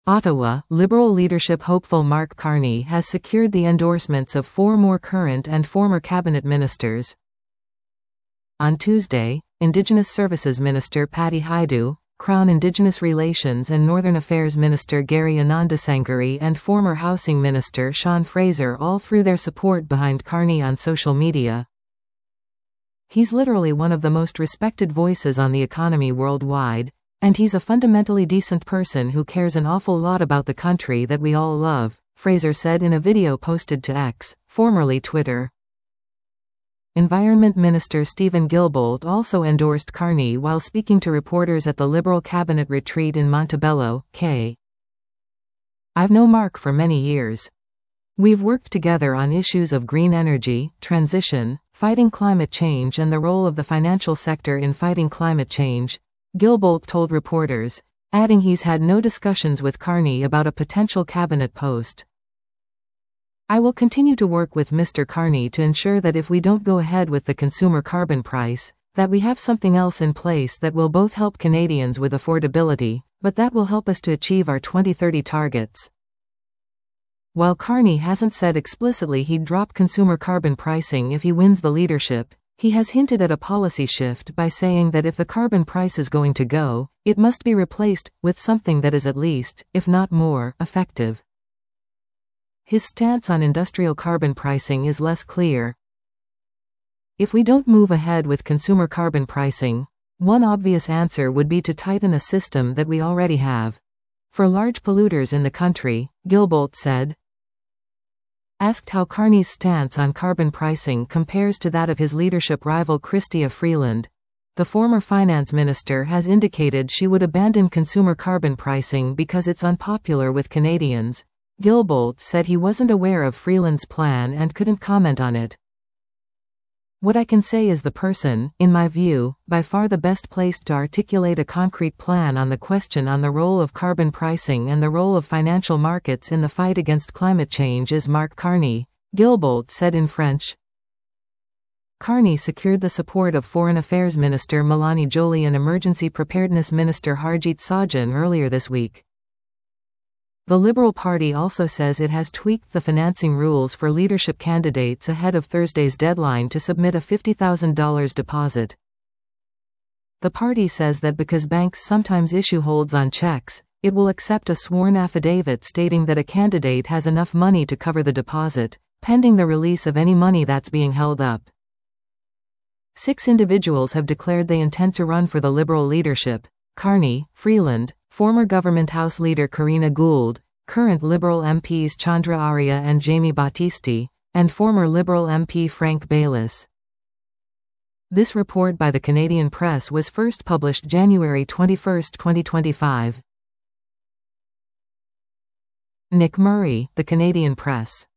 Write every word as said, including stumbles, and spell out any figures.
Ottawa, Liberal leadership hopeful Mark Carney has secured the endorsements of four more current and former cabinet ministers. On Tuesday, Indigenous Services Minister Patty Hajdu, Crown Indigenous Relations and Northern Affairs Minister Gary Anandasangaree and former Housing Minister Sean Fraser all threw their support behind Carney on social media. He's literally one of the most respected voices on the economy worldwide, and he's a fundamentally decent person who cares an awful lot about the country that we all love, Fraser said in a video posted to X, formerly Twitter. Environment Minister Stephen Guilbeault also endorsed Carney while speaking to reporters at the Liberal cabinet retreat in Montebello, K. I've known Mark for many years. We've worked together on issues of green energy, transition, fighting climate change and the role of the financial sector in fighting climate change, Guilbeault told reporters, adding he's had no discussions with Carney about a potential cabinet post. I will continue to work with Mister Carney to ensure that if we don't go ahead with the consumer carbon price, that we have something else in place that will both help Canadians with affordability, but that will help us to achieve our twenty thirty targets. While Carney hasn't said explicitly he'd drop consumer carbon pricing if he wins the leadership, he has hinted at a policy shift by saying that if the carbon price is going to go, it must be replaced with something that is at least, if not more, effective. His stance on industrial carbon pricing is less clear. If we don't move ahead with consumer carbon pricing, one obvious answer would be to tighten a system that we already have. For large polluters in the country, Guilbeault said. Asked how Carney's stance on carbon pricing compares to that of his leadership rival Chrystia Freeland, the former finance minister has indicated she would abandon consumer carbon pricing because it's unpopular with Canadians. Guilbeault said he wasn't aware of Freeland's plan and couldn't comment on it. What I can say is the person, in my view, by far the best placed to articulate a concrete plan on the question on the role of carbon pricing and the role of financial markets in the fight against climate change is Mark Carney, Guilbeault said in French. Carney secured the support of Foreign Affairs Minister Mélanie Joly and Emergency Preparedness Minister Harjit Sajjan earlier this week. The Liberal Party also says it has tweaked the financing rules for leadership candidates ahead of Thursday's deadline to submit a fifty thousand dollars deposit. The party says that because banks sometimes issue holds on checks, it will accept a sworn affidavit stating that a candidate has enough money to cover the deposit, pending the release of any money that's being held up. Six individuals have declared they intend to run for the Liberal leadership: Carney, Freeland, former Government House Leader Karina Gould, current Liberal M Ps Chandra Arya and Jamie Battisti, and former Liberal M P Frank Baylis. This report by the Canadian Press was first published January twenty-first, twenty twenty-five. Nick Murray, The Canadian Press.